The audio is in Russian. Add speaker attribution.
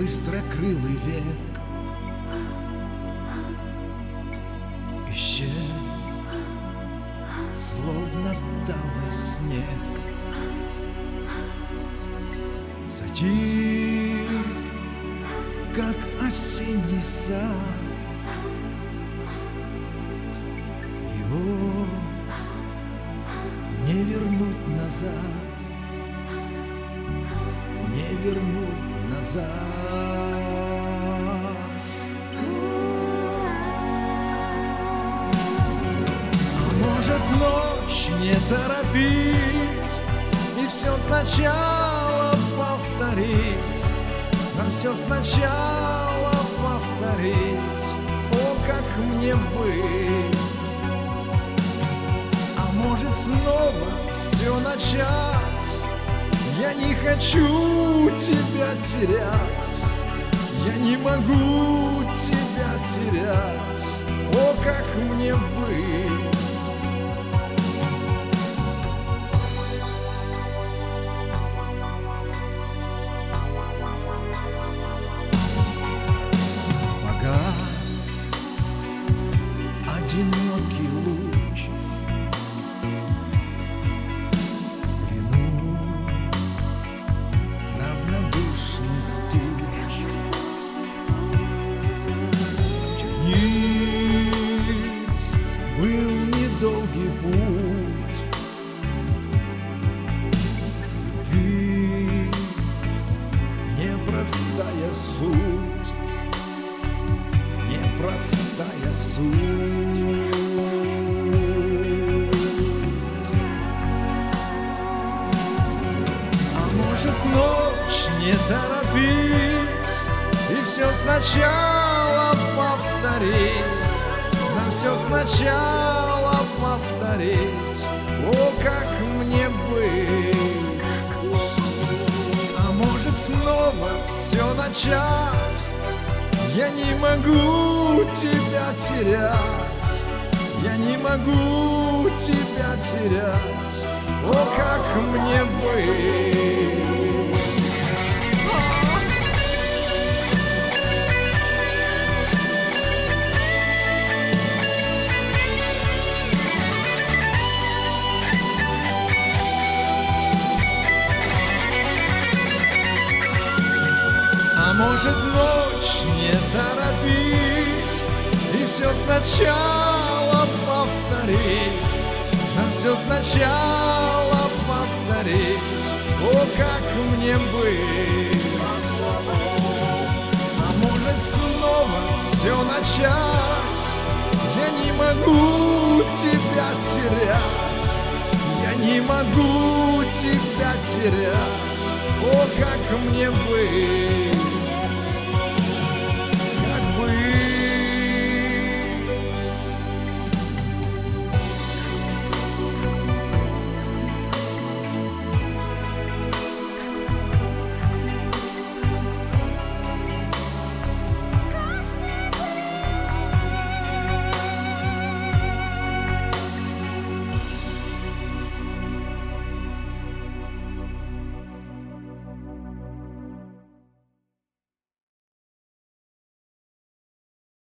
Speaker 1: быстрокрылый век исчез, словно талый снег. Затих, как осенний сад, его не вернуть назад, не вернуть назад. А может, ночь не торопить и все сначала повторить, нам все сначала повторить. О, как мне быть? А может, снова все начать? Я не хочу тебя терять, я не могу тебя терять. О, как мне быть? Погас одинокий луч, был недолгий путь любви, непростая суть, непростая суть. А может, ночь не торопить и все сначала повторить, нам все сначала повторить. О, как мне быть? А может, снова все начать? Я не могу тебя терять, я не могу тебя терять. О, как мне быть? А может, ночь не торопить и все сначала повторить, нам все сначала повторить. О, как мне быть? А может, снова все начать? Я не могу тебя терять, я не могу тебя терять. О, как мне быть?